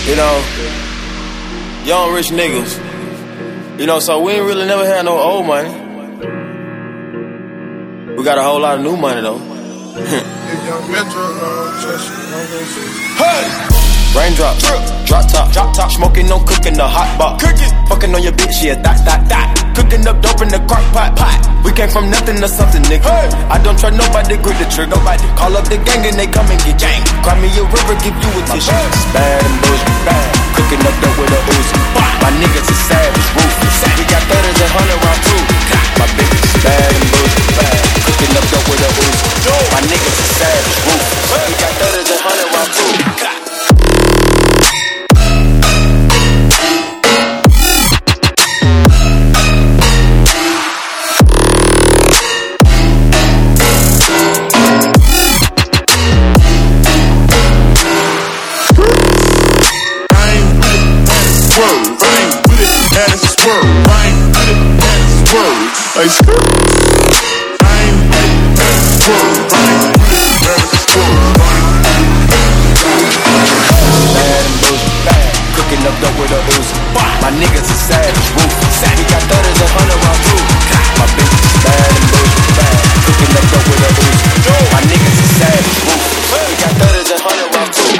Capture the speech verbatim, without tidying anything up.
You know, young rich niggas. You know, so we ain't really never had no old money. We got a whole lot of new money though. Hey! Raindrop, drop top, drop top, smoking, no cooking, the hot box. Cooking, fucking on your bitch, yeah, that, that, that. Cooking up dope in the crock pot, pot. We came from nothing to something, nigga. Hey. I don't try nobody, grip the trigger. Nobody call up the gang and they come and get gang. Cry me a river, give you a tissue. It's bad and bullshit, bad. Cooking up dope with a Uzi. My niggas is savage, ruthless. We got thudders and hundred round too. My bitch is bad and bullshit, bad. Cooking up dope with a Uzi. My niggas is savage, ruthless. We got thudders and hundred round too. Like, I ain't with that swerve. I ain't with that swerve. Bad and bullshit, bad. Cooking up dope with a Uzi. My niggas is savage, ruthless. We got thudders and hundred round too. My bitch is bad and bullshit, bad. Cooking up dope with a Uzi. My niggas is savage, ruthless. We got thudders and hundred round too.